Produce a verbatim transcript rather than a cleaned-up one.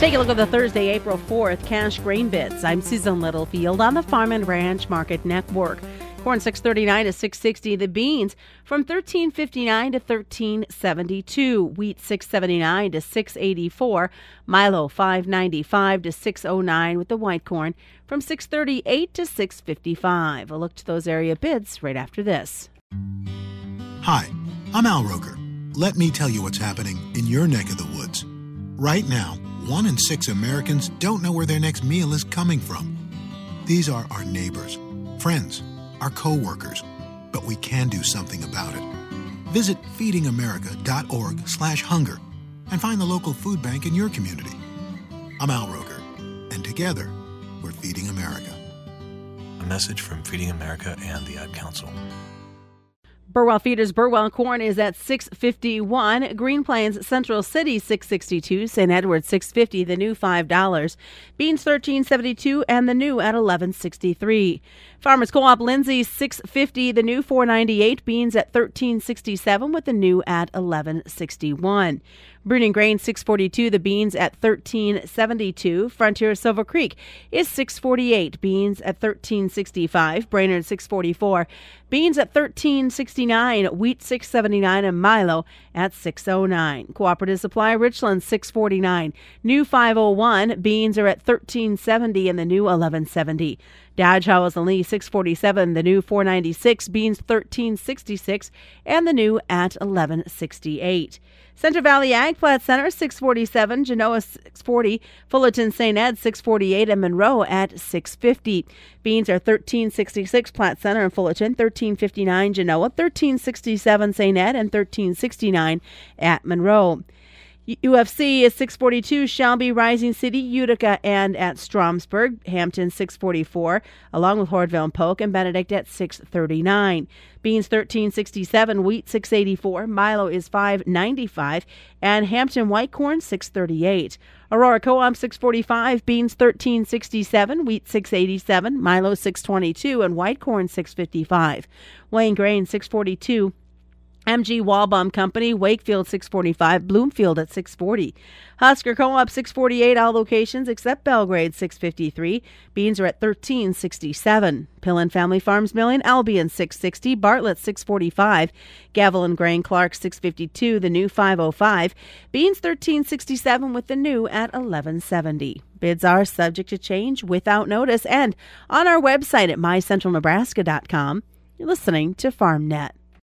Take a look at the Thursday, April fourth cash grain bids. I'm Susan Littlefield on the Farm and Ranch Market Network. Corn six thirty-nine to six sixty. The beans from thirteen fifty-nine to thirteen seventy-two. Wheat six seventy-nine to six eighty-four. Milo five ninety-five to six oh nine, with the white corn from six thirty-eight to six fifty-five. A look to those area bids right after this. Hi, I'm Al Roker. Let me tell you what's happening in your neck of the woods. Right now, one in six Americans don't know where their next meal is coming from. These are our neighbors, friends, our co-workers, but we can do something about it. Visit feeding america dot org slash hunger and find the local food bank in your community. I'm Al Roker, and together, we're Feeding America. A message from Feeding America and the Ad Council. Burwell Feeders Burwell corn is at six fifty-one. Green Plains Central City six sixty-two. Saint Edward six fifty. The new five dollars. Beans thirteen seventy-two and the new at eleven sixty-three. Farmers Co-op Lindsay six fifty. The new four ninety-eight. Beans at thirteen sixty-seven with the new at eleven sixty-one. Bruning Grain six forty-two. The beans at thirteen seventy-two. Frontier Silver Creek is six forty-eight. Beans at thirteen sixty-five. Brainerd six forty-four. Beans at thirteen sixty-nine. Wheat six seventy-nine and Milo at six oh nine. Cooperative Supply Richland six forty-nine. New five oh one. Beans are at thirteen seventy and the new eleven seventy. Dodge Howells and Lee six forty-seven. The new four ninety-six. Beans thirteen sixty-six and the new at eleven sixty-eight. Central Valley Ag Platte Center six forty-seven, Genoa six forty, Fullerton Saint Ed six forty-eight, and Monroe at six fifty. Beans are thirteen sixty-six Platte Center and Fullerton, thirteen fifty-nine Genoa, thirteen sixty-seven Saint Ed, and thirteen sixty-nine at Monroe. U F C is six forty-two, Shelby, Rising City, Utica, and at Stromsburg. Hampton six forty-four, along with Hoardville and Polk, and Benedict at six thirty-nine. Beans thirteen sixty-seven, wheat six eighty-four, Milo is five ninety-five, and Hampton white corn six thirty-eight. Aurora Co-op six forty-five, beans thirteen sixty-seven, wheat six eighty-seven, Milo six twenty-two, and white corn six fifty-five. Wayne Grain six forty-two. M G Walbaum Company, Wakefield six forty-five, Bloomfield at six forty. Husker Co-op six forty-eight, all locations except Belgrade six fifty-three. Beans are at thirteen sixty-seven. Pillen Family Farms Milling, Albion six sixty, Bartlett six forty-five. Gavel and Grain Clark six fifty-two, the new five oh five. Beans thirteen sixty-seven with the new at eleven seventy. Bids are subject to change without notice and on our website at my central nebraska dot com. You're listening to FarmNet.